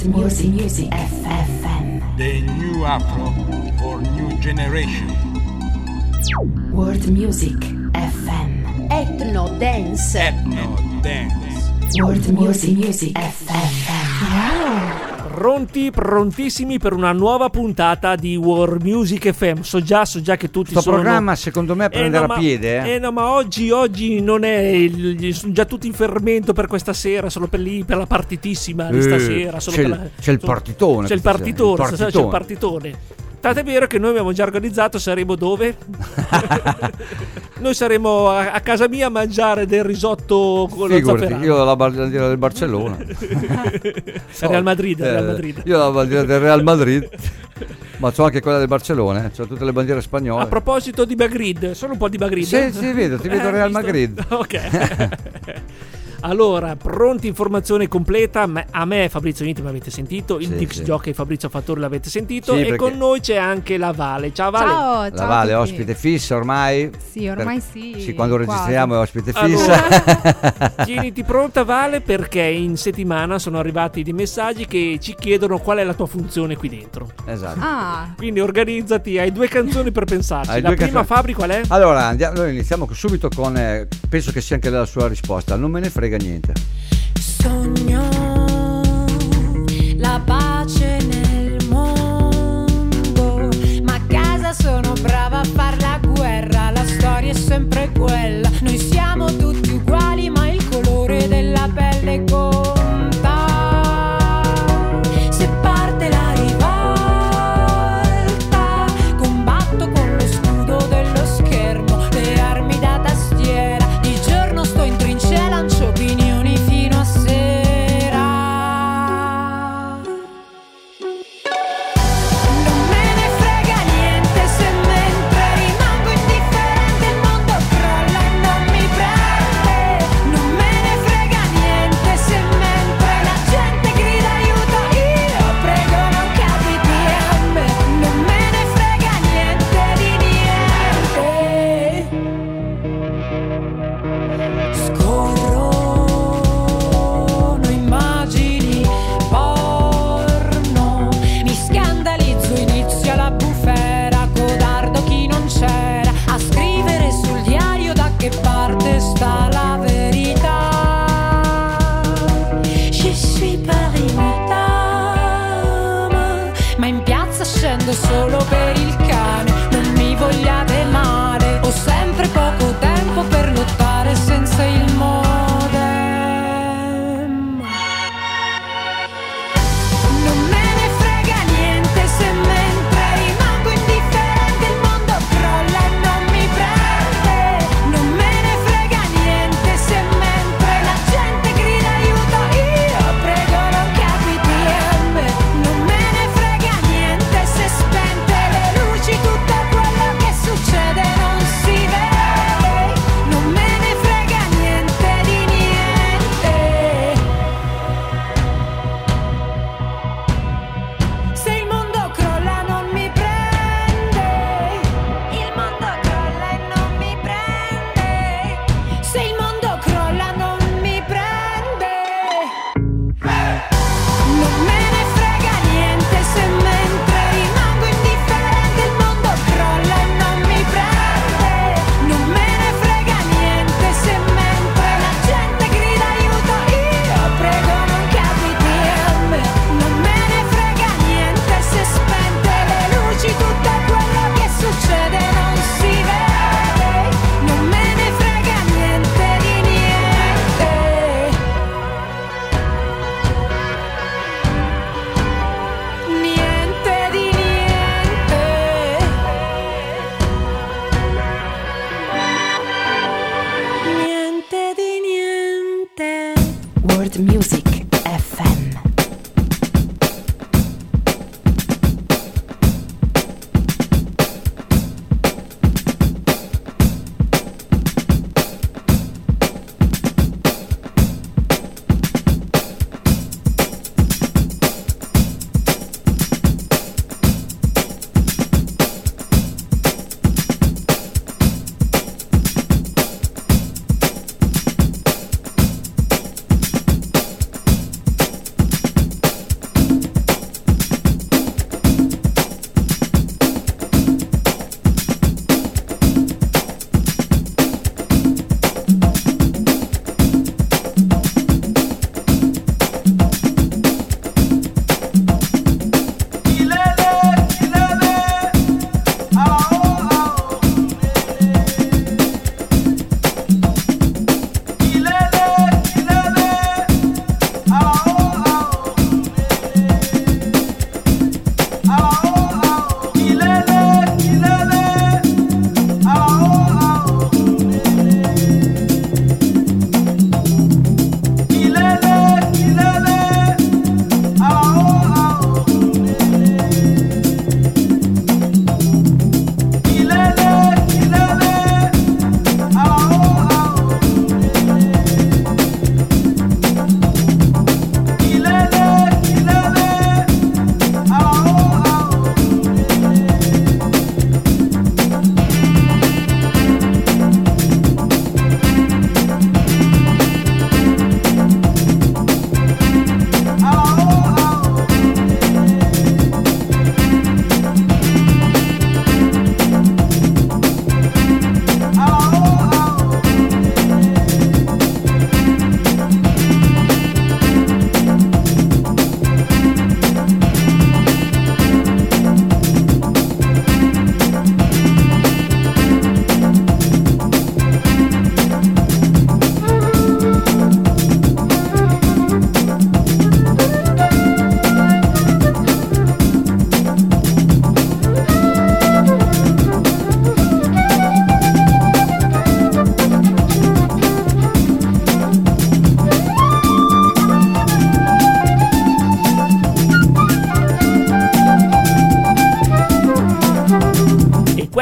Music FM. The new Afro for new generation. World Music FM. Ethno Dance. Ethno Dance. World Music FM. Wow. Prontissimi per una nuova puntata di World Music FM. So già che tutti Questo sono... programma secondo me prenderà piede. No, ma oggi non è sono già tutti in fermento per questa sera, solo per la partitissima di stasera. C'è il partitone. C'è il partitone. Tant'è vero che noi abbiamo già organizzato, saremo dove? Noi saremo a casa mia a mangiare del risotto con lo zafferano. Io ho la bandiera del Barcellona. Real Madrid. Io ho la bandiera del Real Madrid. Ma c'ho anche quella del Barcellona, c'ho tutte le bandiere spagnole. A proposito di Madrid, solo un po' di Madrid. Sì, ti vedo Real Madrid. Ok. Allora, pronti, informazione completa. A me Fabrizio Nitti l'avete sentito, il Dix Jockey Fabrizio Fattori l'avete sentito, e con noi c'è anche la Vale. Ciao Vale. Ciao, la Vale è ospite fissa ormai. Sì, ormai sì. Sì, quando registriamo è ospite fissa. Allora, tieniti pronta Vale, perché in settimana sono arrivati dei messaggi che ci chiedono qual è la tua funzione qui dentro. Esatto. Quindi organizzati, hai 2 canzoni per pensarci. La prima, Fabri, qual è? Allora, noi iniziamo subito con penso che sia anche la sua risposta. Non me ne frega niente. Sogno la pace nel mondo, ma a casa sono brava a far la guerra. La storia è sempre quella, noi siamo tutti uguali, ma il colore della pelle conta. Se parte la rivolta, combatto con lo scudo dello schermo, le armi da tastiera. Di giorno sto in trincea, lancio opinioni fino a sera. Non me ne frega niente se mentre rimango indifferente il mondo crolla e non mi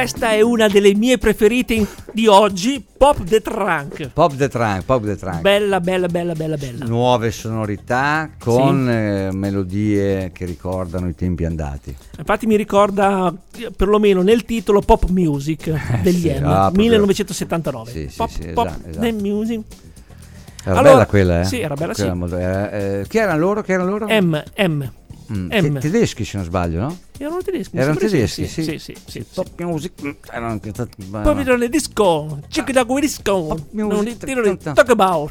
questa è una delle mie preferite di oggi, Pop the Trunk. Pop the Trunk. Bella. Nuove sonorità con melodie che ricordano i tempi andati. Infatti mi ricorda perlomeno nel titolo Pop Music degli M, 1979. Sì, Pop esatto. the Music. Era bella quella, Sì, era bella, quella sì. Chi erano loro? M. Tedeschi, se non sbaglio, no? Erano tedeschi. Erano tedeschi, sì. Pop Music. Erano anche poi vedono le disco. Check it out disco. Talk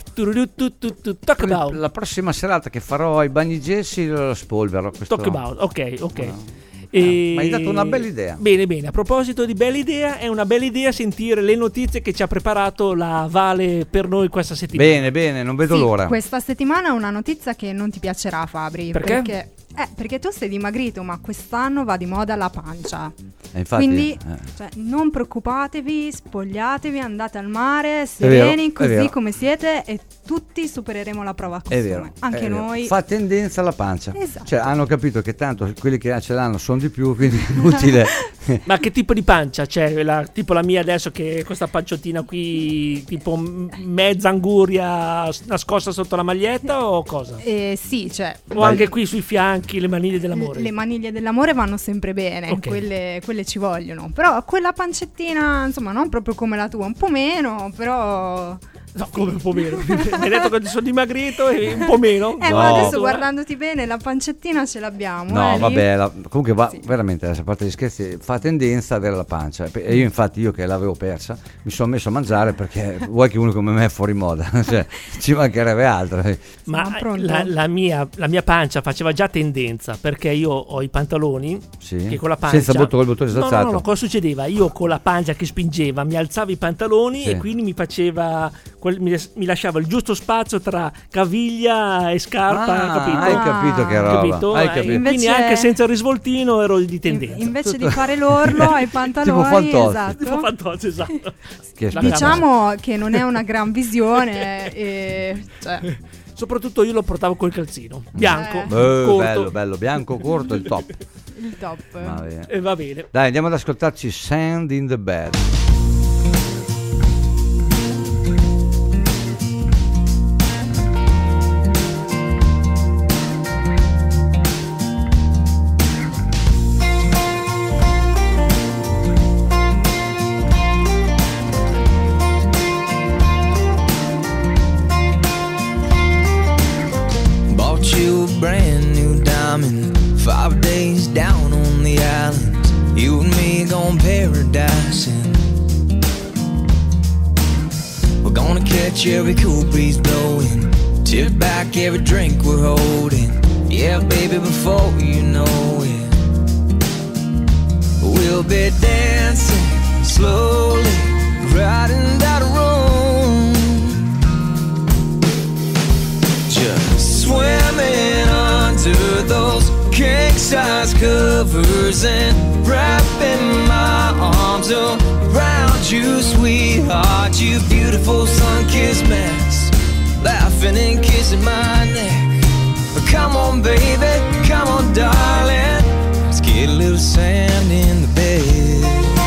about. La prossima serata che farò ai Bagni Gessi lo spolvero. Talk about. Ok. Mi hai dato una bella idea. Bene, a proposito di bella idea, è una bella idea sentire le notizie che ci ha preparato la Vale per noi questa settimana. Bene, non vedo l'ora. Questa settimana è una notizia che non ti piacerà, Fabri. Perché tu sei dimagrito, ma quest'anno va di moda la pancia. Infatti, quindi non preoccupatevi, spogliatevi, andate al mare sereni, così come siete, e tutti supereremo la prova costume. È vero, anche noi. Fa tendenza alla pancia. Esatto. Cioè hanno capito che tanto quelli che ce l'hanno sono di più, quindi è inutile. Ma che tipo di pancia? Cioè, tipo la mia adesso, che questa panciottina qui, tipo mezza anguria nascosta sotto la maglietta, o cosa? Sì, cioè. O anche qui sui fianchi, le maniglie dell'amore. Le maniglie dell'amore vanno sempre bene, okay. Quelle ci vogliono. Però quella pancettina, insomma, non proprio come la tua, un po' meno, però. No, come un po' meno? Mi hai detto che sono dimagrito e un po' meno? Ma adesso guardandoti bene, la pancettina ce l'abbiamo. No, vabbè, comunque veramente, a parte gli scherzi, fa tendenza ad avere la pancia. E io infatti, che l'avevo persa, mi sono messo a mangiare perché vuoi che uno come me è fuori moda, cioè ci mancherebbe altro. Ma la mia pancia faceva già tendenza, perché io ho i pantaloni che con la pancia, senza col bottone salzato. No, cosa succedeva? Io con la pancia che spingeva mi alzavo i pantaloni e quindi mi faceva mi lasciava il giusto spazio tra caviglia e scarpa, capito? Hai capito che roba, hai capito. Invece, quindi anche senza il risvoltino ero di tendenza. Invece di fare l'orlo ai pantaloni, tipo Fantozzi, esatto. Diciamo che non è una gran visione soprattutto io lo portavo col calzino bianco, corto. bello, bianco corto, il top. Il top. Va bene. Dai, andiamo ad ascoltarci Sand in the Bed. Brand new diamond, 5 days down on the islands, you and me gone paradising. We're gonna catch every cool breeze blowing, tip back every drink we're holding. Yeah, baby, before you know it, we'll be dancing slowly, riding down the road, just swimming under those king-size covers and wrapping my arms around you, sweetheart, you beautiful sun-kissed mess, laughing and kissing my neck. Come on, baby, come on, darling, let's get a little sand in the bed.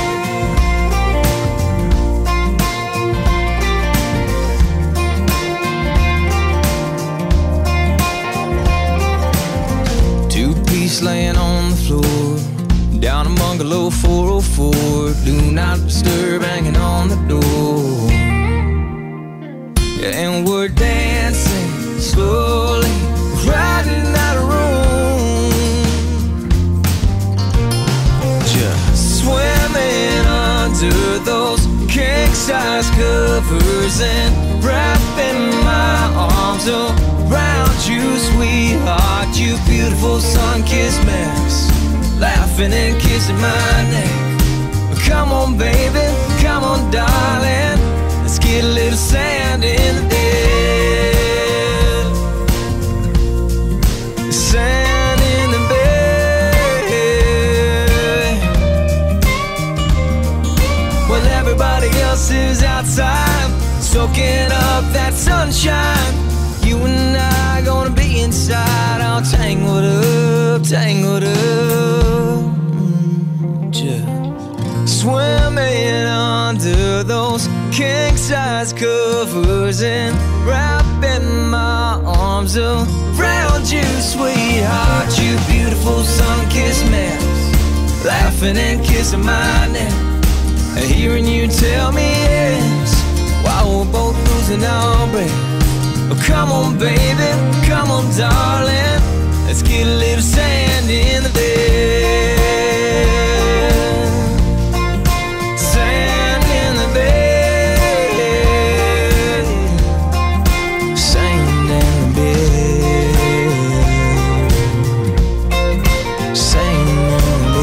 2-piece laying on the floor, down in bungalow 404, do not disturb hanging on the door. Yeah, and we're dancing slowly, riding out of room, just swimming under those king-size covers and wrapping my arms around you, sweetheart, you beautiful sun-kissed mess, laughing and kissing my neck. Come on, baby, come on, darling, let's get a little sand in the bed. Sand in the bed. Well, everybody else is outside, soaking up that sunshine. You and I gonna be inside, all tangled up, just swimming under those king-size covers and wrapping my arms around you, sweetheart. You beautiful sun-kissed mess, laughing and kissing my neck, and hearing you tell me yes, while we're both losing our breath. Oh, come on, baby, come on, darling, let's get a little sand in the bed. Sand in the bed. Sand in the bed. Sand in the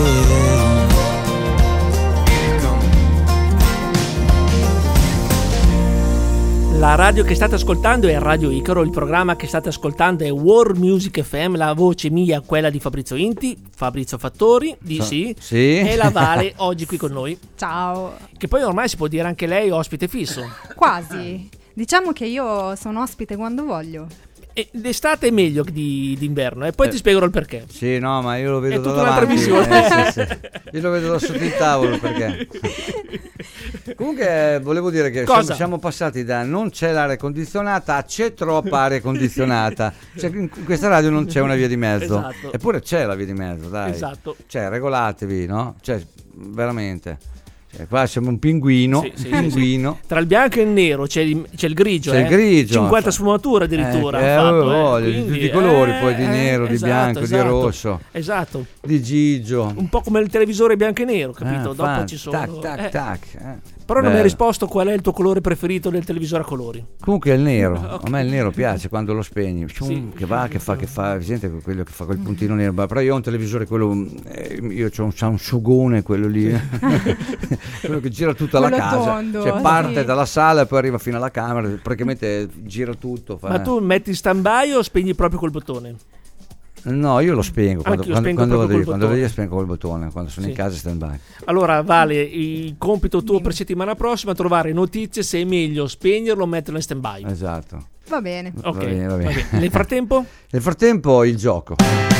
bed. La radio che state ascoltando è Radio Icaro, il programma che state ascoltando è World Music FM, la voce mia, quella di Fabrizio Inti, Fabrizio Fattori, sì, e la Vale oggi qui con noi. Ciao. Che poi ormai si può dire anche lei ospite fisso. Quasi. Diciamo che io sono ospite quando voglio. E l'estate è meglio d'inverno e poi ti spiegherò il perché. Sì, no, ma io lo vedo è da tutta un'altra visione. Sì. Io lo vedo da sotto il tavolo perché. Comunque volevo dire che siamo passati da non c'è l'aria condizionata a c'è troppa aria condizionata. Cioè, in questa radio non c'è una via di mezzo. Esatto. Eppure c'è la via di mezzo, dai. Esatto. Cioè, regolatevi, no? Cioè, veramente. Qua siamo un pinguino, sì. Tra il bianco e il nero c'è il grigio, c'è il grigio, 50 sfumature addirittura di tutti i colori, poi di nero, di bianco, di rosso, esatto, di gigio, un po' come il televisore bianco e nero, capito? Dopo ci sono tac. Però non mi hai risposto qual è il tuo colore preferito del televisore a colori. Comunque è il nero. Okay. A me il nero piace quando lo spegni, che fa, presente quello che fa quel puntino nero. Però io ho un televisore, quello, io ho un Samsungone, quello lì, quello che gira tutta la casa, tondo, cioè parte dalla sala e poi arriva fino alla camera, praticamente gira tutto. Ma tu metti stand by o spegni proprio col bottone? No, io lo spengo quando vado io spengo col bottone, quando sono in casa stand by. Allora Vale, il compito tuo per settimana prossima è trovare notizie se è meglio spegnerlo o metterlo in stand by. Esatto. Va bene. Ok, va bene. Nel frattempo? Nel frattempo il gioco.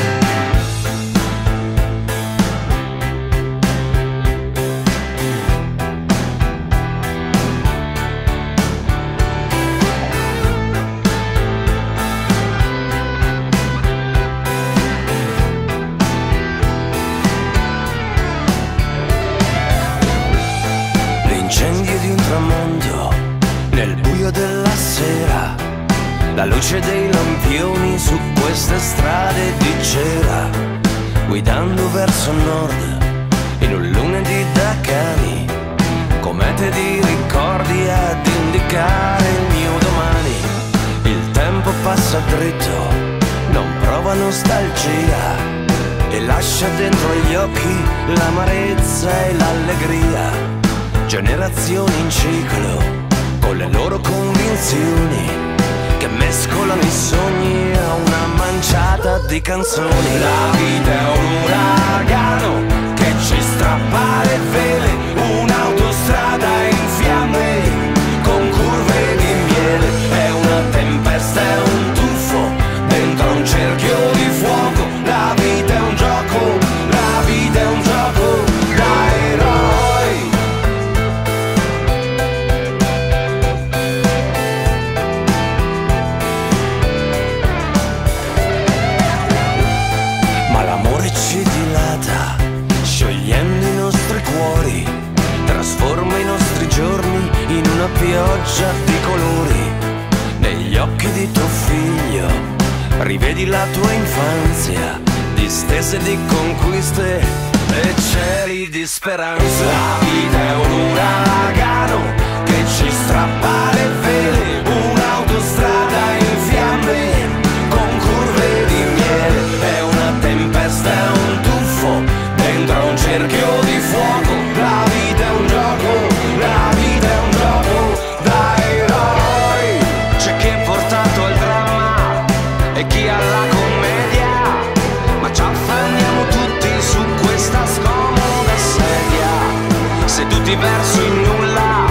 La luce dei lampioni su queste strade di cera, guidando verso nord in un lunedì da cani, comete di ricordi ad indicare il mio domani. Il tempo passa dritto, non prova nostalgia e lascia dentro gli occhi l'amarezza e l'allegria. Generazioni in ciclo con le loro convinzioni che mescolano i sogni a una manciata di canzoni. La vita è un uragano che ci strappa le vele, un'autostrada in fiamme con curve di miele. È una tempesta, è un tuffo dentro un cerchio di fuoco. La vita è un gioco, la vita è un gioco da eroi. Sciogliendo i nostri cuori, trasforma i nostri giorni in una pioggia di colori. Negli occhi di tuo figlio rivedi la tua infanzia, distese di conquiste e cieli di speranza. La vita è un uragano che ci strappa le vele, un'autostrada in fiamme con curve di miele. È una tempesta, è un tuffo dentro un cerchio di fuoco. La vita è un gioco, la vita è un gioco da eroi. C'è chi è portato al dramma e chi alla commedia, ma ci affanniamo tutti su questa scomoda sedia, seduti verso il nulla,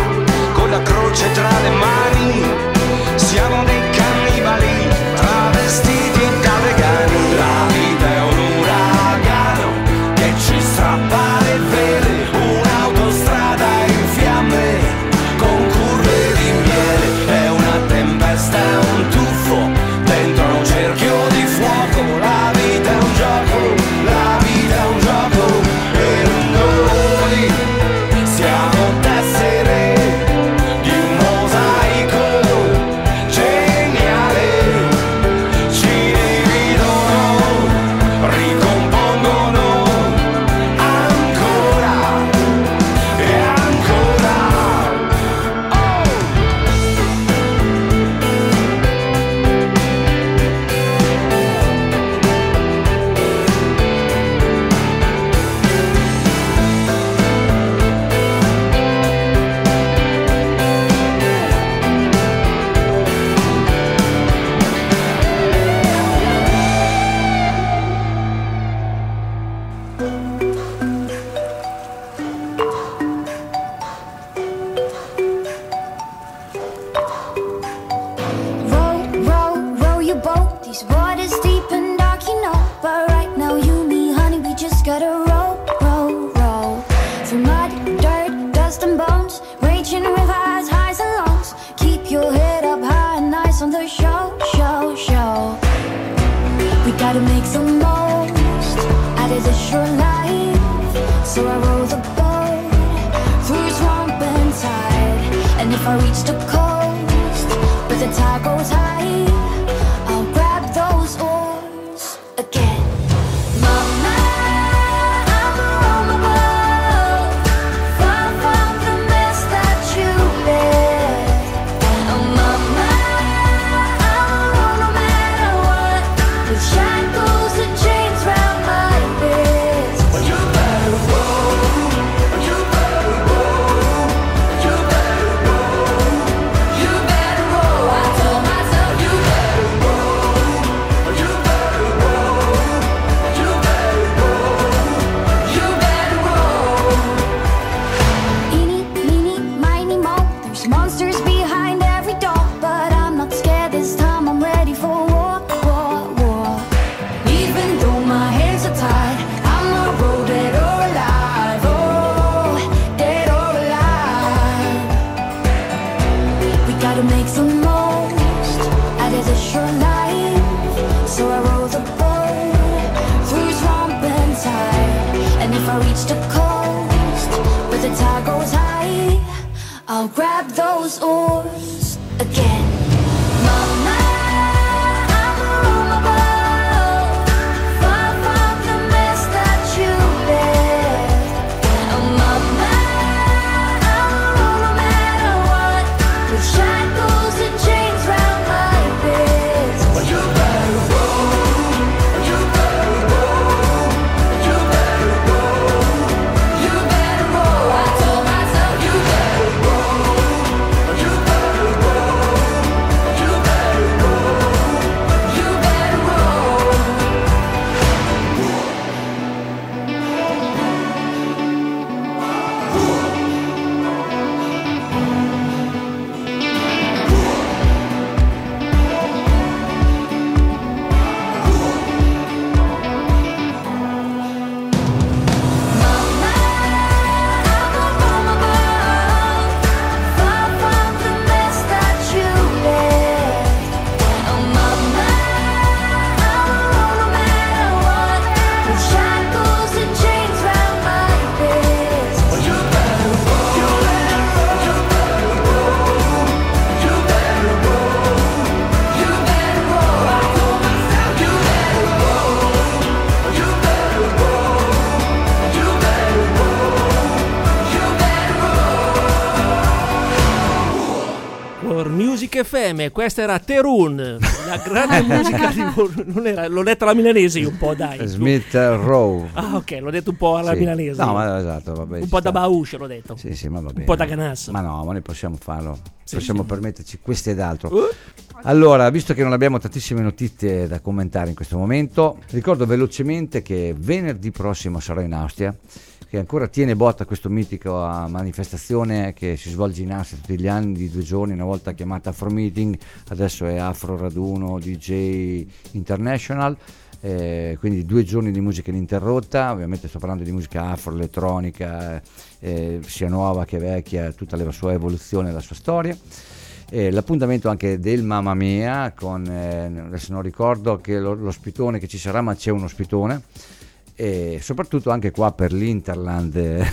And if I reach the coast, where the tide goes high, I'll grab those oars again. Mama, I'm a Roma boat, far from the mess that you left. Oh mama, I'm a no matter what, with shackles and chains round my wrist. Well, you better roll, you better roll, you better roll, you better roll. I told myself you better roll, you better roll, you better roll, you better roll. Eeny, meeny, miny, mo, there's monsters behind every door, but I'm not scared this time. I'm ready for war, war, war. Even though my hands are tied, I'ma roll dead or alive, oh, dead or alive. We gotta make the most out of this short life, so I roll the boat through swamp and tide. And if I reach the coast, where the tide goes high, I'll grab those oars again. Mama, I'm a Roma boat, far from the mess that you left. Oh mama, I'm a no matter what, with shackles and chains round my wrist. Well, you better roll, you better roll, you better roll, you better roll. I told myself you better roll, you better roll, you better roll, you better roll. Mama, I'm a Roma boat, far from the mess that you left. Oh mama, I'm a no matter what, with shackles and chains round my wrist. Well, you better roll, you better roll, you better roll, you better roll. I told myself you better roll, you better roll, you better roll, you better roll. World Music FM, questa era Terun, la grande musica di non era, l'ho detto alla milanese io un po', dai. Smith Rowe. Ah, ok, l'ho detto un po' alla Sì. milanese. No, ma esatto, vabbè. un ci po' sta. da Bausch l'ho detto. Sì, sì, ma va bene. Un po' da Ganassa. Ma no, ma noi possiamo farlo. Sì, Possiamo sì. permetterci questo ed altro. Allora, visto che non abbiamo tantissime notizie da commentare in questo momento, ricordo velocemente che venerdì prossimo sarò in Austria, che ancora tiene botta questa mitica manifestazione che si svolge in Austria tutti gli anni di 2 giorni, una volta chiamata Afro Meeting, adesso è Afro Raduno DJ International. Quindi 2 giorni di musica ininterrotta, ovviamente sto parlando di musica afro, elettronica, sia nuova che vecchia, tutta la sua evoluzione e la sua storia. L'appuntamento anche del Mamma Mia con, adesso non ricordo che lo spitone che ci sarà, ma c'è uno spitone, e soprattutto anche qua per l'Interland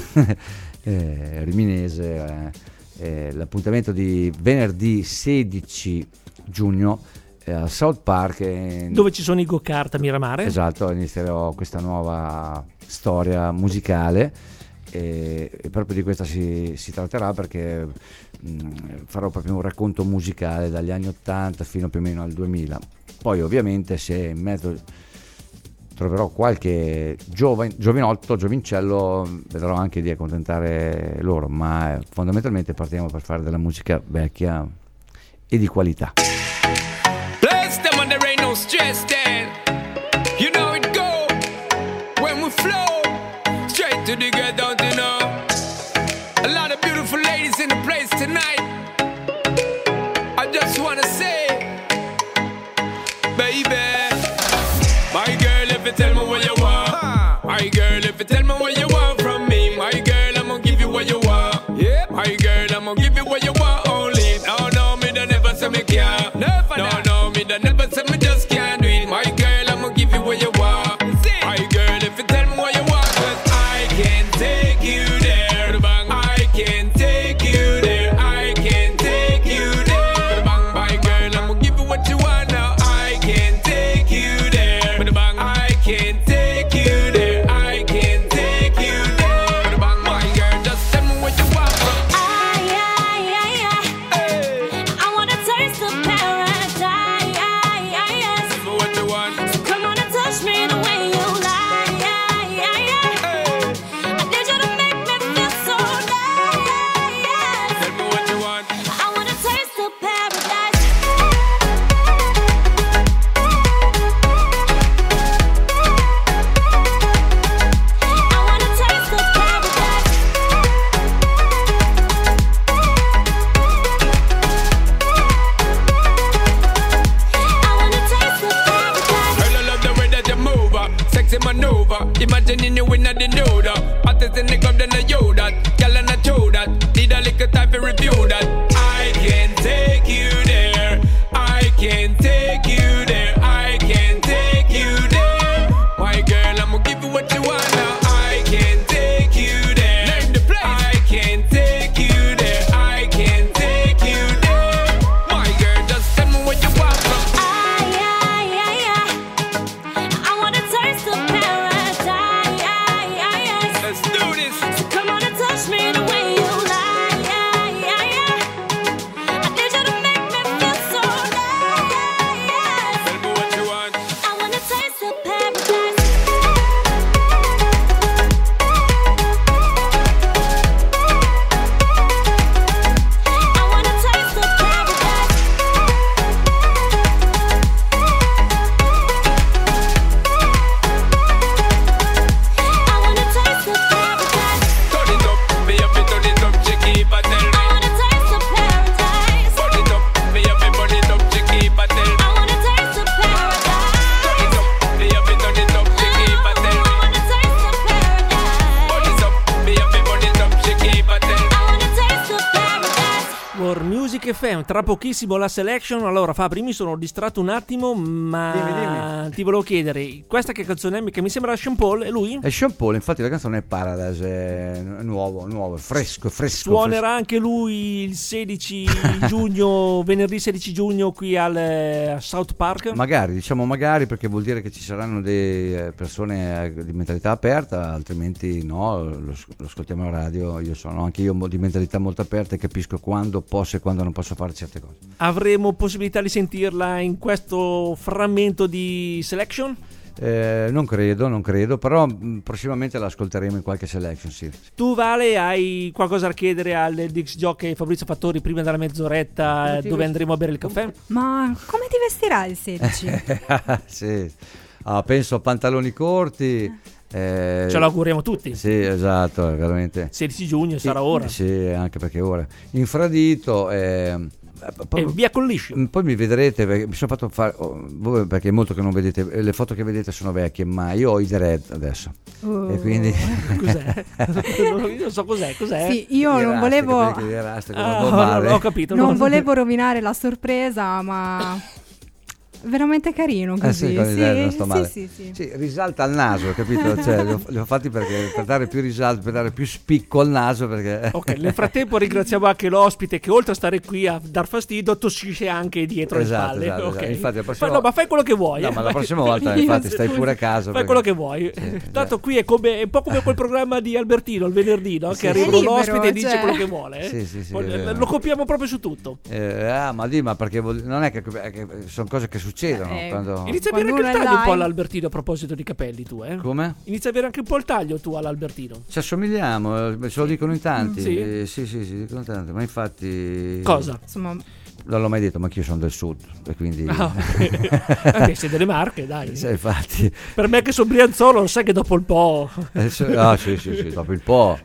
riminese, l'appuntamento di venerdì 16 giugno al South Park, dove ci sono i go-kart a Miramare. Esatto, inizierò questa nuova storia musicale e proprio di questa si tratterà, perché farò proprio un racconto musicale dagli anni 80 fino più o meno al 2000. Poi ovviamente se in mezzo troverò qualche giovincello, vedrò anche di accontentare loro, ma fondamentalmente partiamo per fare della musica vecchia e di qualità. Bless them and there ain't no stress then. You know it go when we flow straight to the get down to know. A lot of beautiful ladies in the place tonight. I just wanna say, baby, my girl, if you tell me what you want, my girl, if you tell me what you want from me, my girl, I'm gonna give you what you want. Yeah, my girl, I'm gonna give you what you want only. No, no, me don't never say me can't. Never, no, no, me don't never say me just can't do it. My girl, I'm gonna give you what you want. My girl, if you tell me what you want, 'cause I can take you there. I can take you there. I can World Music FM, tra pochissimo la selection. Allora Fabri, mi sono distratto un attimo, ma dimmi. Ti volevo chiedere, questa che canzone è? Che mi sembra Sean Paul, è lui? È Sean Paul, infatti la canzone è Paradise, è nuovo, fresco. Suonerà anche lui il 16 giugno, venerdì 16 giugno qui al South Park? Magari, perché vuol dire che ci saranno delle persone di mentalità aperta, altrimenti no, lo ascoltiamo alla radio. Sono anche io di mentalità molto aperta e capisco quando posso e quando non posso fare certe cose. Avremo possibilità di sentirla in questo frammento di selection? Non credo, però prossimamente la ascolteremo in qualche selection, sì. Tu, Vale, hai qualcosa da chiedere al disc jockey Fabrizio Fattori prima della mezz'oretta dove andremo a bere il caffè? Ma come ti vestirai il 16? Sì, penso a pantaloni corti. Ce lo auguriamo tutti. Sì, esatto, veramente. 16 giugno sarà ora. Sì, anche perché ora. Infradito e via con liscio. Poi mi vedrete, perché mi sono fatto fare voi, perché è molto che non vedete, le foto che vedete sono vecchie, ma io ho i dread adesso. E quindi cos'è? Non so cos'è. Sì, io non volevo ho capito. Non volevo rovinare la sorpresa, ma veramente carino così. Sì, risalta al naso, capito? Cioè, li ho fatti per dare più risalto, per dare più spicco al naso, perché... Ok, nel frattempo ringraziamo anche l'ospite che oltre a stare qui a dar fastidio tossisce anche dietro le spalle. Esatto. Infatti, no, ma fai quello che vuoi. No, ma la prossima volta infatti stai pure a casa. Fai quello che vuoi. Tanto qui è un po' come quel programma di Albertino il venerdì, no? Che arriva l'ospite e dice quello che vuole. Sì, lo copiamo proprio su tutto. Ma perché non è che sono cose che succedono quando... Inizia a avere anche il taglio un po' all'Albertino a proposito di capelli, tu Come? Inizia a avere anche un po' il taglio tu all'Albertino. Ci assomigliamo, ce lo dicono in tanti. Sì, dicono tanti, ma infatti... Cosa? Insomma... Non l'ho mai detto, ma anch'io sono del sud e quindi... sei delle Marche, dai. Sì, infatti. Per me che sono Brianzolo, lo sai che dopo il po'... sì, dopo il po'.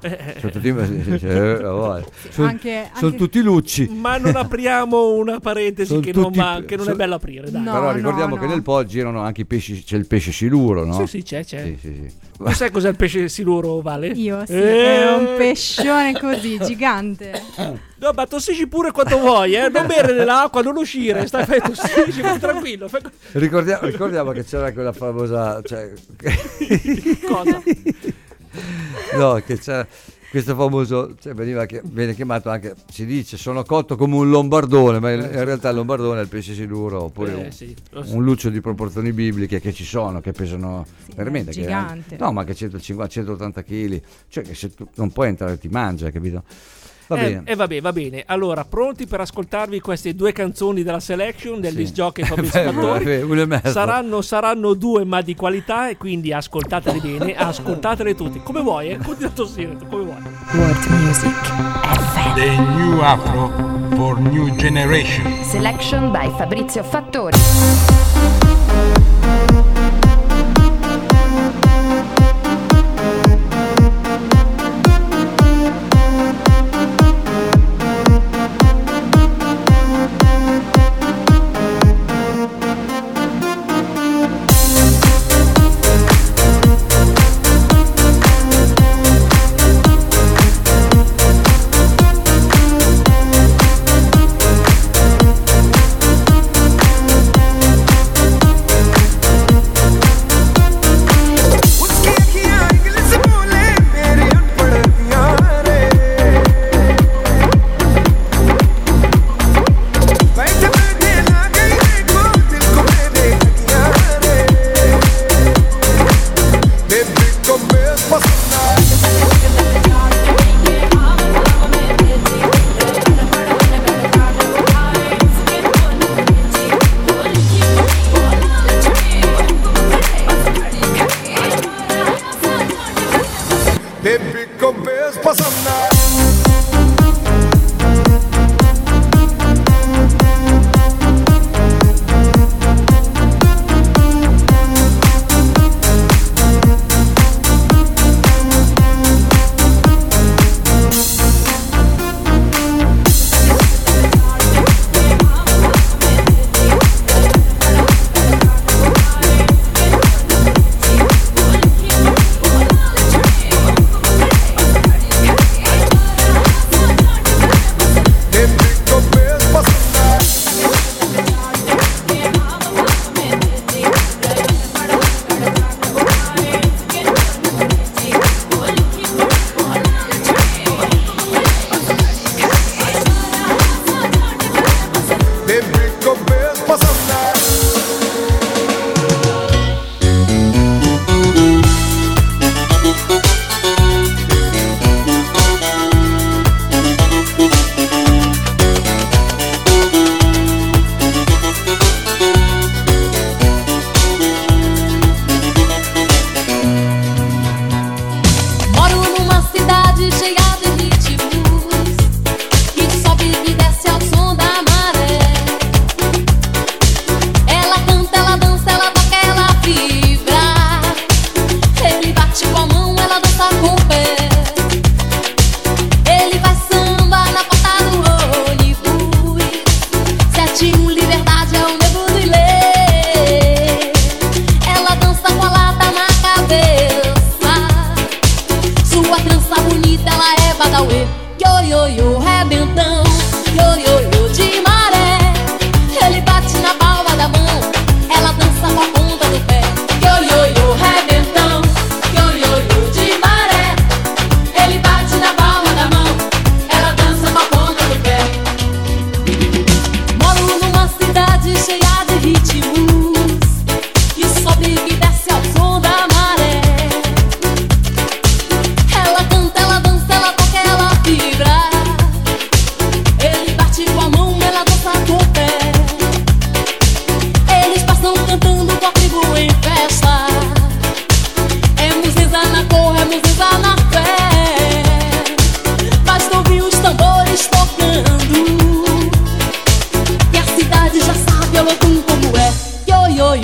Sono tutti lucci. Ma non apriamo una parentesi che non è bello aprire, dai. Però ricordiamo che nel po' girano anche i pesci, c'è il pesce siluro, no? Sì, c'è. Sì. Tu sai cos'è il pesce siluro, Vale? Io sì, è un pescione così, gigante. No, ma tossisci pure quanto vuoi, non bere dell'acqua, non uscire, stai tossisci, tranquillo. Ricordiamo che c'era quella famosa... Cosa? No, che c'era questo famoso, viene chiamato anche, si dice, sono cotto come un lombardone, ma in realtà il lombardone è il pesce siluro, oppure un luccio di proporzioni bibliche che ci sono, che pesano veramente gigante. Ma che 150-180 kg, cioè che se tu non puoi entrare ti mangia, capito? Va bene. Allora, pronti per ascoltarvi queste due canzoni della selection del disc jockey Fabrizio Fattori? Saranno due, ma di qualità, e quindi ascoltatele bene, ascoltatele tutti. Come vuoi, continua a tossire, come vuoi. World Music FM. The new Afro for new generation. Selection by Fabrizio Fattori.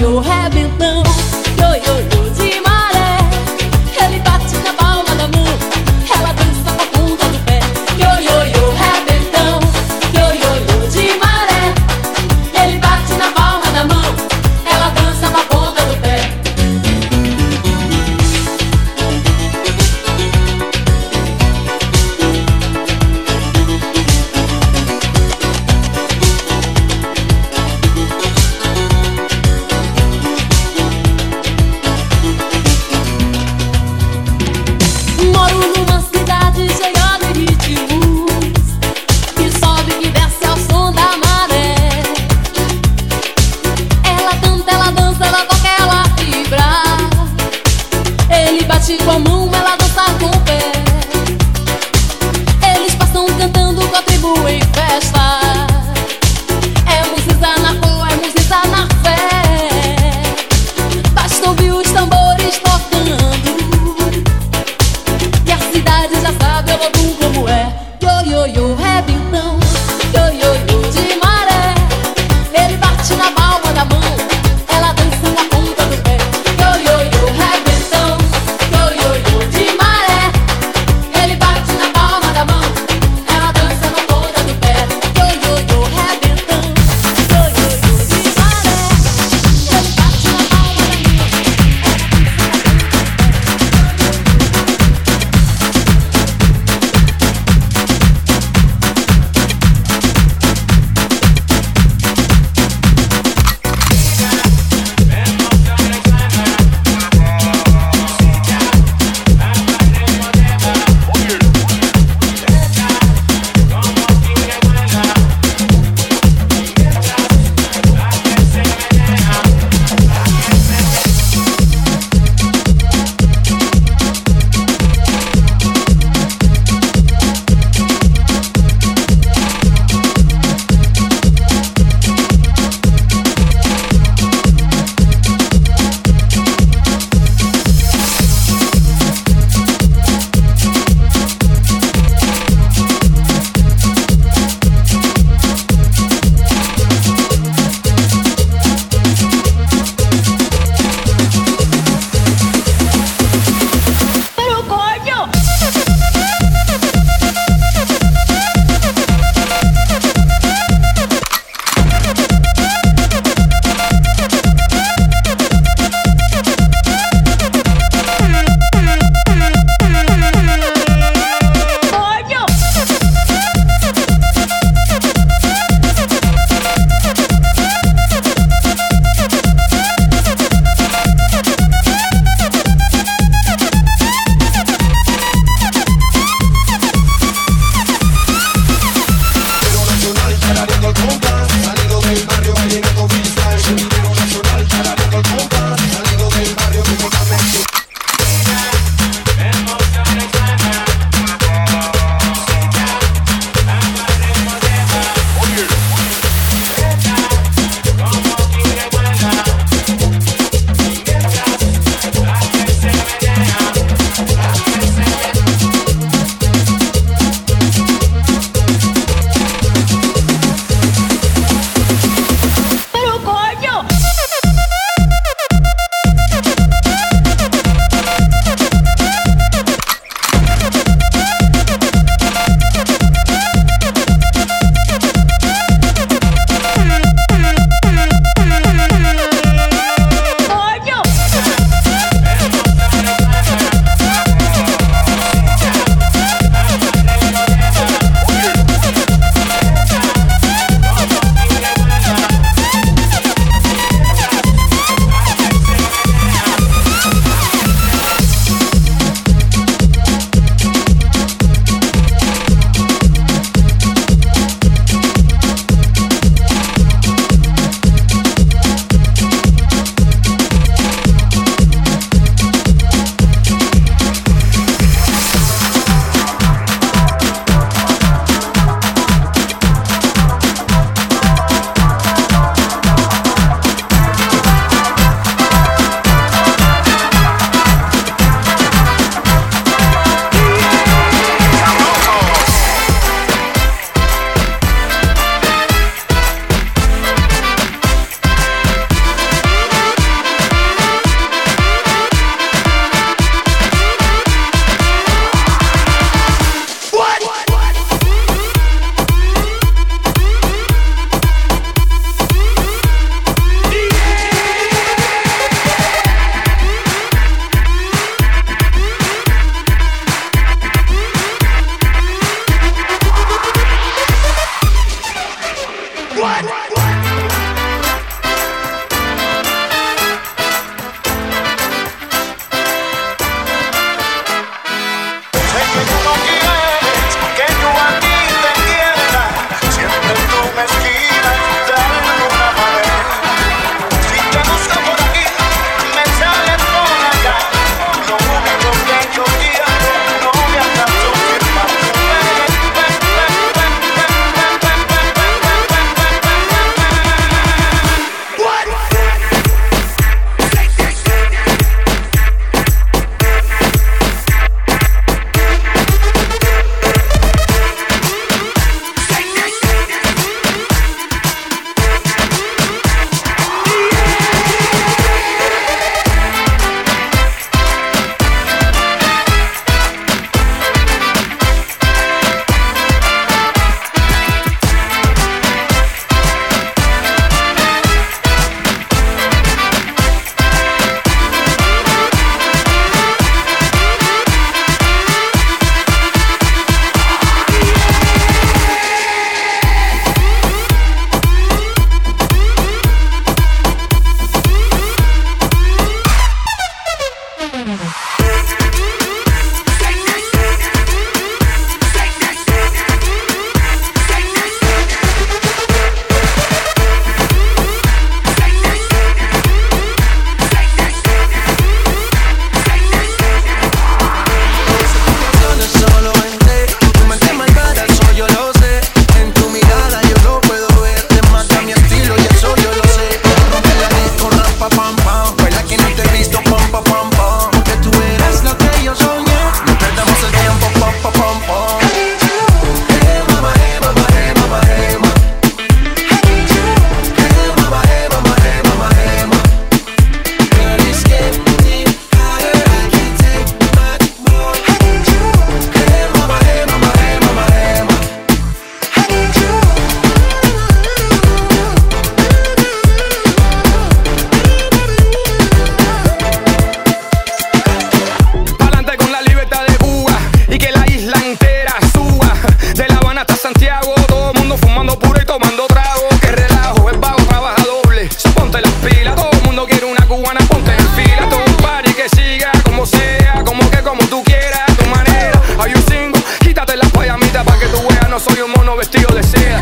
yo, rebentão. Yo, yo, yo de maré. Ele bate na palma da mão, ela dança com a ponta do pé. Yo, yo, yo, rebentão. Yo, yo, yo de maré. Ele bate na palma da mão, ela dança com a ponta do pé.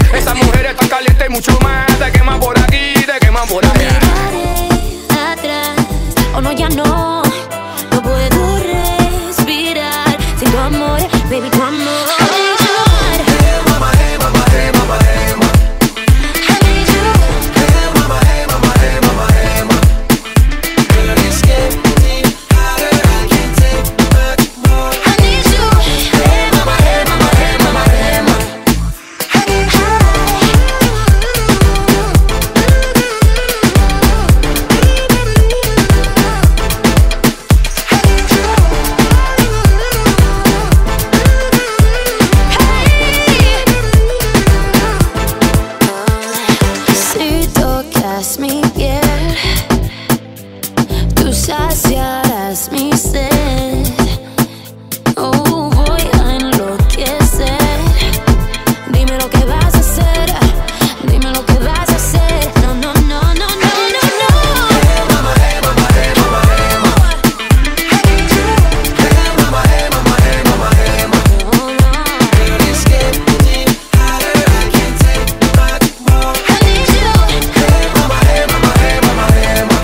Esa mujer está caliente y mucho más. Te queman por aquí, te queman por allá. Miraré atrás, o no, ya no. No puedo respirar sin tu amor, baby, tu amor. Saciarás mi sed. Oh, voy a enloquecer. Dime lo que vas a hacer. Dime lo que vas a hacer. No, no, no, no, no, no, no. Hey, mama, hey, mama, hey, mama, hey, mama. Hey, mama, hey, mama, hey, mama, hey, mama. Oh, no. Girl, it's getting hotter. I can't take much more. I need you. Hey, mama, hey, mama, hey, mama, hey, mama.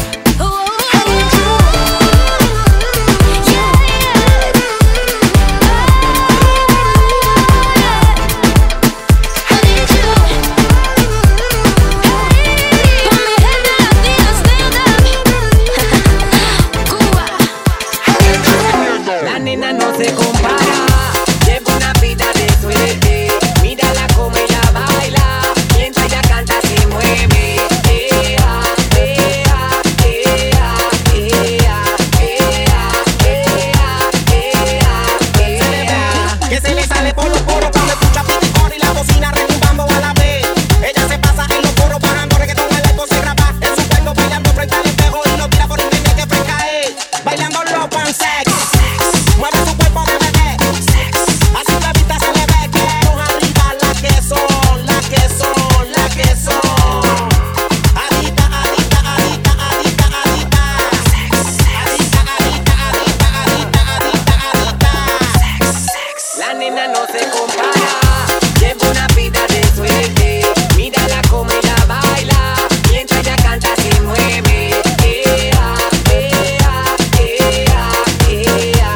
La nena no se compara, lleva una vida de suerte. Mírala como ella baila, mientras ella canta se mueve. Ea, ea, ea, ea, ea, ea. Que se le sale por los poros cuando escucha piticor y la bocina retumbando a la vez. Ella se pasa en los poros bajando reggaetón al alto, se graba en su cuerpo bailando frente al espejo y lo tira por internet que fresca es. Bailando loco en sex. Mueve su cuerpo de bebé, así la vista se le ve que arriba la que son, la que son, la que son. Adita, adita, adita, adita, adita. Adita, adita, adita, adita, adita, adita. La nena no se compara, lleva una vida de suerte. Mírala como ella baila, mientras ella canta se mueve. Ea, ea, ea, ea.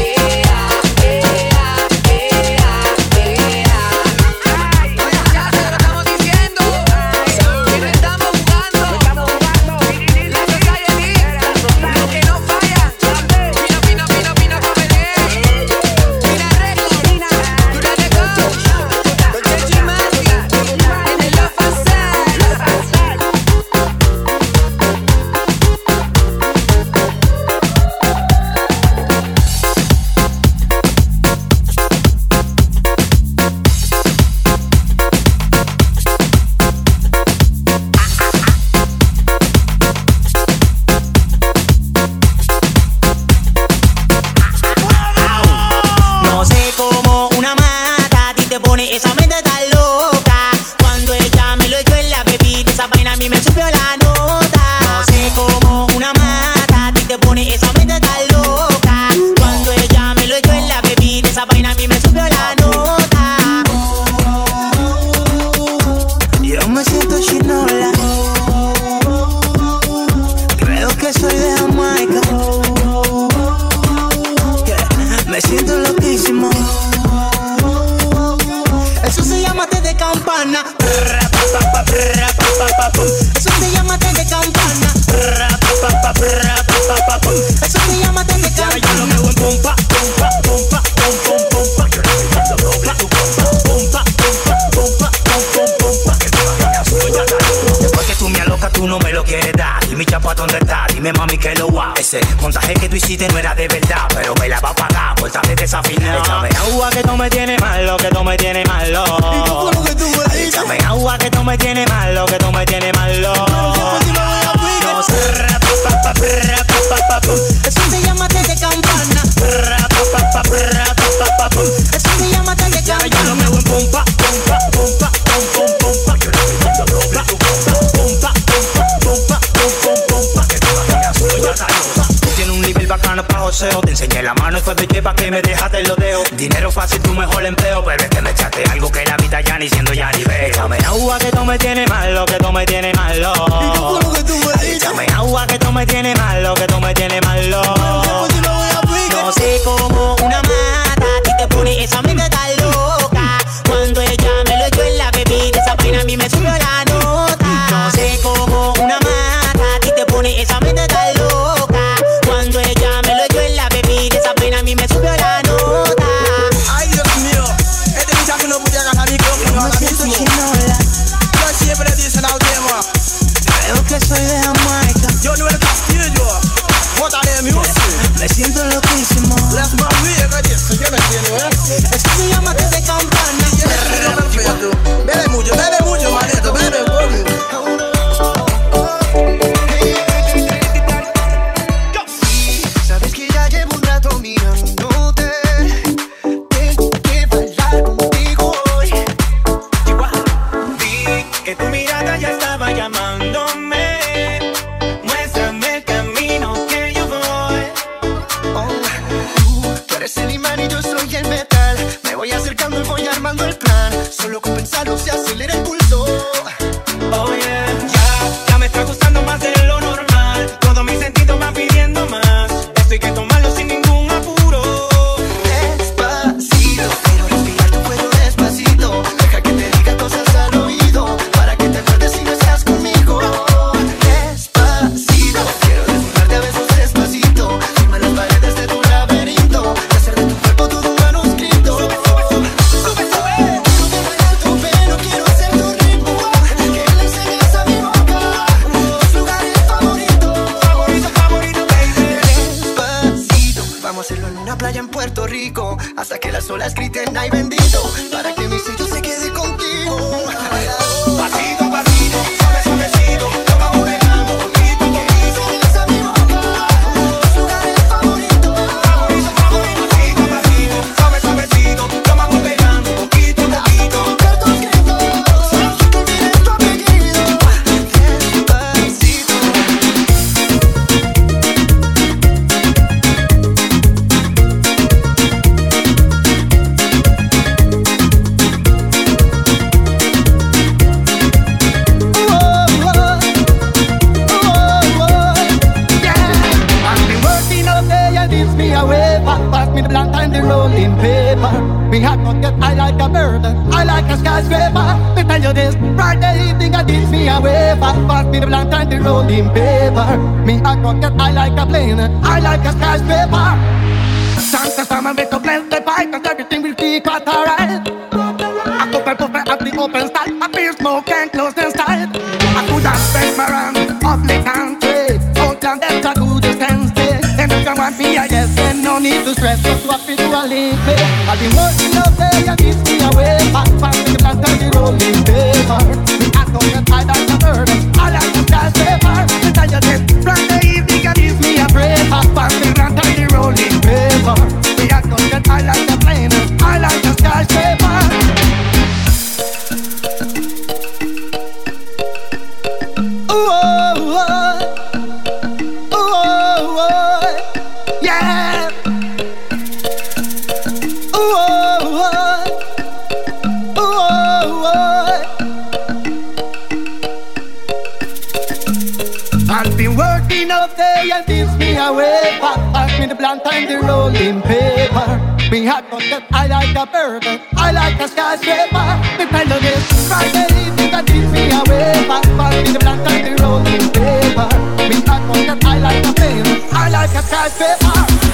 No sé cómo una mata a ti te pone esa mente tan loca. Cuando ella me lo echó en la bebida, esa vaina a mí me subió la nota. No sé cómo una mata a ti te pone esa mente tan loca. Cuando ella me lo echó en la bebida, esa vaina a mí me subió la nota. Yo me siento chinola. Creo que soy de Jamaica. Me siento loquísimo. Eso se llama té de campana. Eso se llama té de campana. Eso se llama té de campana. Yo lo veo en pompa, pompa, pompa, pompa, pompa. Después que tú me alocas, tú no me lo quieres dar. Y mi chapa, ¿dónde está? Dime, mami, que lo va. Ese montaje que tú hiciste no era de verdad, pero me la va a pagar por estar desafinado. Échame agua que tú me tienes malo, que tú me tienes malo. Échame agua que tú me tienes malo, que tú me tienes malo. No sé. Eso se llama té de campana. Eso se llama té de campana. Yo lo veo en pompa, pompa, pompa, pompa, pompa. Tú tienes un nivel bacano pa' joseo. Te enseñé la mano y fue de lleva que me dejaste el lodeo. Dinero fácil, tu mejor empleo, pero es que me echaste algo que la vida ya están diciendo ya ni ve. Échame agua que tú me tienes malo, que tú me tienes malo. Échame agua que tú me tienes malo, que tú me tienes malo. No sé cómo una mata a ti te pone esa mente tan loca. Cuando ella me lo echó en la bebida, esa vaina a mí me subió la nota. No sé cómo una mata a ti te pone esa mente tan loca. Cuando ella me lo echó en la bebida, esa vaina a mí me subió la nota. Ay, Dios mío, este muchacho no podía ganar micrófono ahora mismo. Yo siempre dicen al tema. Creo que soy de Jamaica. Yo no el Castillo. Bótale music. Me siento loquísimo. Las más viejas que dice, yo no entiendo, Es que se llama desde campana. Bebe mucho, manito, bebe mucho. Sabes que ya llevo un rato mirándote. Tengo que bailar contigo hoy. Vi que tu mirada ya estaba llamándome. Muéstrame el camino que yo voy. Tú eres el imán y yo soy el metal. Me voy acercando y voy armando el plan. Solo con pensarlo se acelera el pulso. Oh yeah, ya me está gustando más de lo normal. Todo mi sentido va pidiendo más. Esto hay que tomarlo sin ningún apuro. Despacito, quiero respirar tu cuello despacito. Deja que te diga cosas al oído, para que te acuerdes si no estás conmigo. Despacito, quiero desnudarte a besos despacito. Firma las paredes de tu laberinto y hacer de tu cuerpo todo un manuscrito. Sube, quiero bailar tu pelo, quiero hacer tu ritmo. Que le enseñes a mi boca tus lugares favoritos. Favorito, baby. Despacito, vamos a hacerlo en una playa en Puerto Rico, hasta que las olas griten ay bendito, para que mi sello se quede contigo. Pasito, pasito, suavecito, lo vamos pegando poquito a poquito. Enseñas a mi boca tus lugares favoritos. Pasito, pasito, suavecito, lo vamos pegando poquito a poquito. Tocar tus gritos, que te olvides tu apellido. Despacito. I've been working all day and it's me away. Pass me the blunt and the rolling paper. Me hot not get I like a bird, I like a skyscraper. Me tell you this, Friday evening and it's me away. Pass me the blunt and the rolling paper. Me hot not get I like a plane, I like a skyscraper. Santa Sama make a blend the pipe and everything will be quite alright. I go and put up the open style. I feel smoke and close the style. I could have spent my run up the country. Oakland, that's a good distance. And if you want me, I guess then no need to stress. Just what we do a link. I've been working all day and it's me away. Pass me the plant and the rolling paper. Me I don't get I like a bird, I like a skyscraper. Me tell you this, Friday evening and it's me a pray. Pass me the plant and the rolling paper. Me I don't get I like a plane, I like a skyscraper. Ooh, oh, oh. Ooh, oh, oh. Yeah. Ooh, oh, oh. Ooh, oh, oh. I've been working all day and it's me away. Pass me the blunt and the rolling paper. Me hot not that I like a bird, I like a skyscraper. Me tell you this, Friday evening and it's me away. Pass me the blunt and the rolling paper. Me hot not that I like a plane, I like a skyscraper.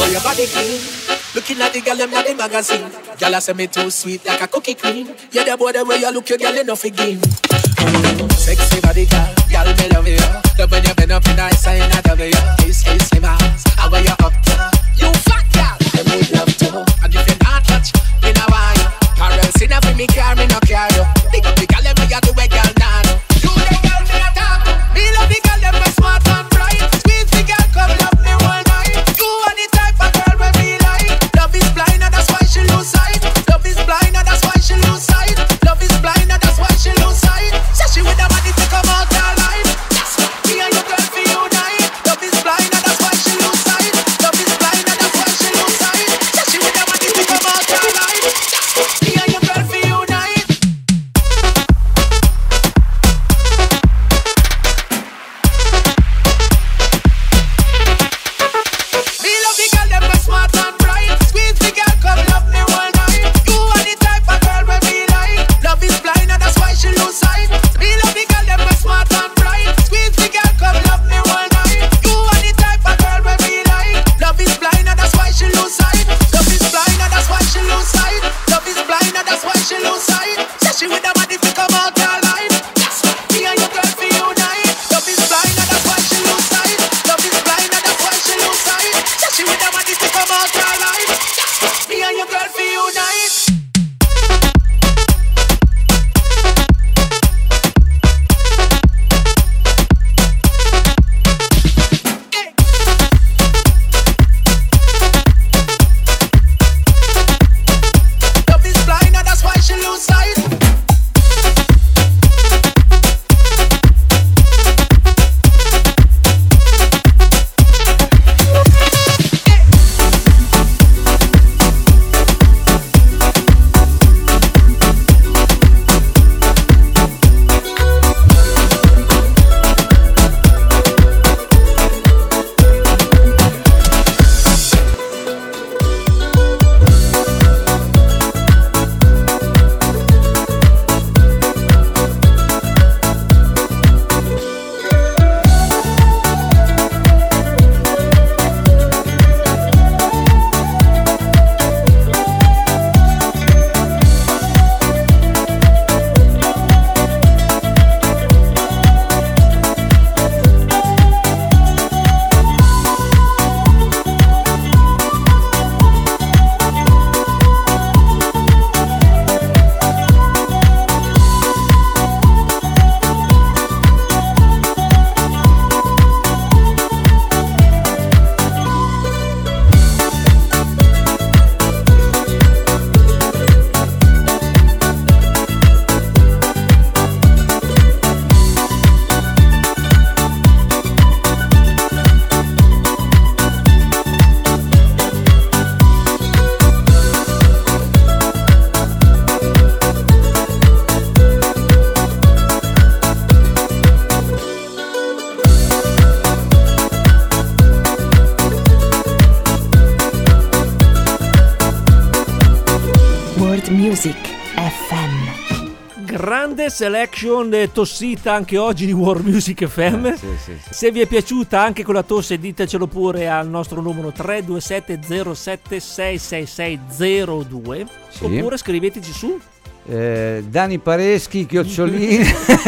your body clean. Looking at the girl them at the magazine. Girl I say me too sweet like a cookie cream. Yeah, the boy the way you look, your girl enough again. Sexy body girl, girl me love you. Love when you bend up in ice and I love you. Kiss, kiss me mouse, how are you up to? You fat girl, I need love too. And if you're not touch, me no want you. Or else in a me car, me no care you. Pick up the girl them way you do it, girl nah no. You the girl me a talk to. Me love the girl them way smart and bright. Squeeze the girl, come love me all night. You are the type of girl where me like. Love is blind and that's why she lose sight. Love is blind and that's why she lose sight. Love is blind and that's why she lose sight. So she with the money to come out her life. That's why me and your girl for unite. Love is blind and that's why she lose sight. Love is blind and that's why she lose sight. So she with the money to come out her life. That's why me and your girl for unite. Me love the girl them way smart and bright. Squeeze the girl, come love me all night. You are the type of girl where me like. Love is blind and that's why she lose sight. Me love the girl them way smart and bright. Squeeze the girl, come love me all night. You are the type of girl where me like. Love is blind and that's why she lose sight. Love is blind and that's why she lose sight. Love is blind and that's why she lose sight. So she with the money to come out her life. That's why me and your girl for unite. Love is blind and that's why she lose sight. Love is blind and that's why she lose sight. So she with the money to come out her life. That's why me and your girl for unite. Love is blind and that's why she lose sight. Music FM. Grande selection tossita anche oggi di World Music FM. Sì. Se vi è piaciuta anche con la tosse ditecelo pure al nostro numero 327 07 66602 Sì. oppure scriveteci su Dani Pareschi @.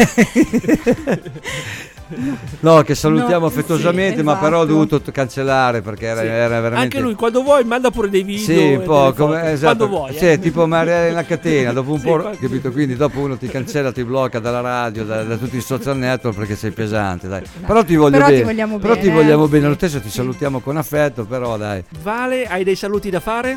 No, che salutiamo affettuosamente, sì, ma però ho esatto. dovuto cancellare perché era veramente. Anche lui quando vuoi manda pure dei video. Sì, un po' come foto, esatto. quando vuoi. Sì, tipo Maria in una catena, dopo un Sì, po', quando- capito? Quindi dopo uno ti cancella, ti blocca dalla radio, da tutti i social network perché sei pesante, dai. Però ti voglio Però ti bene. vogliamo Però bene, ti vogliamo bene, sì. lo stesso ti salutiamo con affetto, però dai. Vale, hai dei saluti da fare?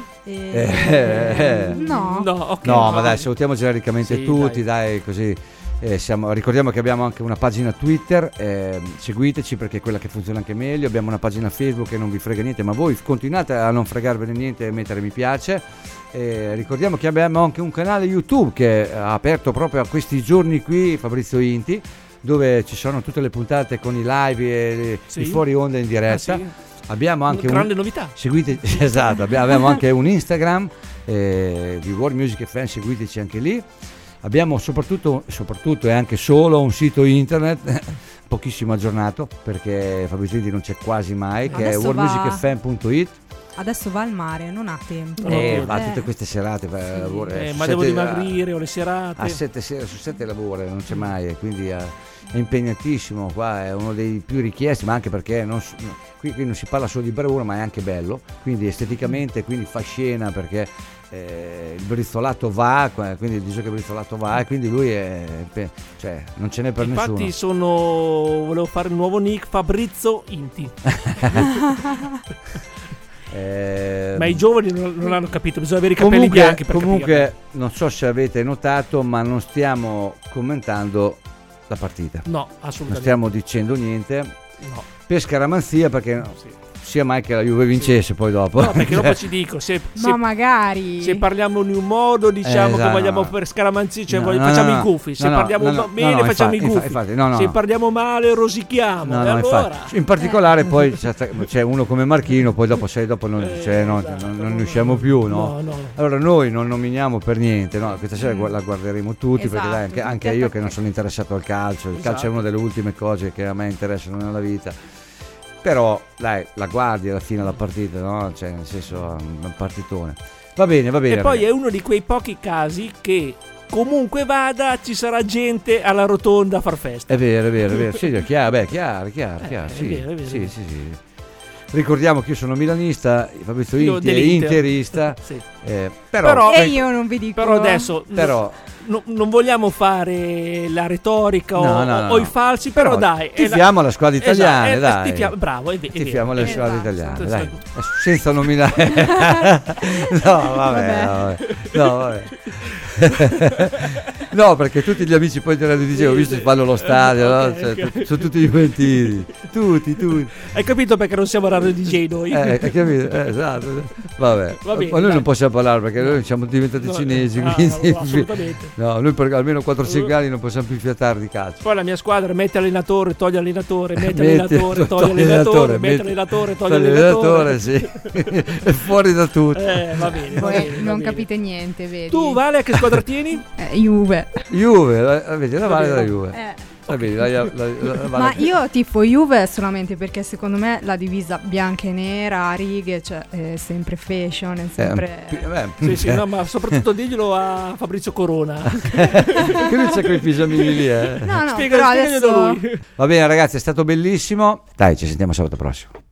No. No, ok. No, ma dai, salutiamo genericamente Sì, tutti, dai, così. Ricordiamo che abbiamo anche una pagina Twitter, seguiteci perché è quella che funziona anche meglio. Abbiamo una pagina Facebook che non vi frega niente, ma voi continuate a non fregarvene niente e mettere mi piace. Ricordiamo che abbiamo anche un canale YouTube che ha aperto proprio a questi giorni qui, Fabrizio Inti, dove ci sono tutte le puntate con i live e Sì. i fuori onda in diretta. Ah, sì. Abbiamo anche grande novità. Seguite, esatto, abbiamo anche un Instagram di World Music FM, seguiteci anche lì. Abbiamo soprattutto e anche solo un sito internet pochissimo aggiornato perché Fabrizio Inti non c'è quasi mai, che è Adesso worldmusicfm.it. adesso va al mare, non ha tempo. Va tutte queste serate, ma devo dimagrire, o le serate. A 7 sere su 7 lavora, non c'è mai, quindi è impegnatissimo. Qua è uno dei più richiesti, ma anche perché qui non si parla solo di bravura, ma è anche bello, quindi esteticamente, quindi fa scena, perché il brizzolato va, quindi dice che il brizzolato va, e quindi lui cioè non ce n'è per nessuno. Infatti volevo fare il nuovo nick, Fabrizio Inti. Ma i giovani non hanno capito, bisogna avere i capelli bianchi per comunque non so se avete notato, ma non stiamo commentando la partita, no, assolutamente non stiamo dicendo niente, no, per scaramanzia, perché sia mai che la Juve vincesse poi dopo. No, perché dopo ci dico, ma magari se parliamo in un modo diciamo che vogliamo per scaramanzia, cioè facciamo i gufi, se parliamo bene facciamo i gufi, se parliamo male rosichiamo, e allora in particolare poi c'è uno come Marchino, poi dopo non ne usciamo più, no? Allora noi non nominiamo per niente, no? Questa sera la guarderemo tutti, perché anche io che non sono interessato al calcio, il calcio è una delle ultime cose che a me interessano nella vita. Però dai, la guardi alla fine della partita, no? Cioè, nel senso, un partitone. Va bene. E poi è uno di quei pochi casi che comunque vada, ci sarà gente alla rotonda a far festa. È vero. Sì, è chiaro. Sì. Ricordiamo che io sono milanista, Fabrizio Inti è interista. Sì. Però io non vi dico. Però adesso non vogliamo fare la retorica o i falsi, però dai. Tifiamo la squadra italiana, dai. Bravo, tifiamo la squadra italiana, dai. Senza nominare. No, vabbè. No, perché tutti gli amici poi della DJ ho visto che fanno lo stadio, okay. Sono tutti juventini, tutti. Hai capito perché non siamo radio DJ noi? Hai capito? Esatto. Vabbè. Va bene, ma noi non possiamo parlare perché noi siamo diventati cinesi, quindi assolutamente. No, noi per almeno 4-5 anni non possiamo più fiatare di calcio. Poi la mia squadra mette allenatore, toglie allenatore, mette allenatore, toglie allenatore, mette allenatore, toglie allenatore, sì. È fuori da tutto. Va bene. Non capite niente, vedi? Tu, Vale, a che squadra tieni? Juve, vedi, la Vale della Juve. Ma io tifo Juve solamente perché secondo me la divisa bianca e nera a righe, cioè è sempre fashion, è sempre sì, no, ma soprattutto diglielo a Fabrizio Corona che lui c'è quei pigiamini lì, No, però adesso lui. Va bene ragazzi, è stato bellissimo, dai, ci sentiamo sabato prossimo.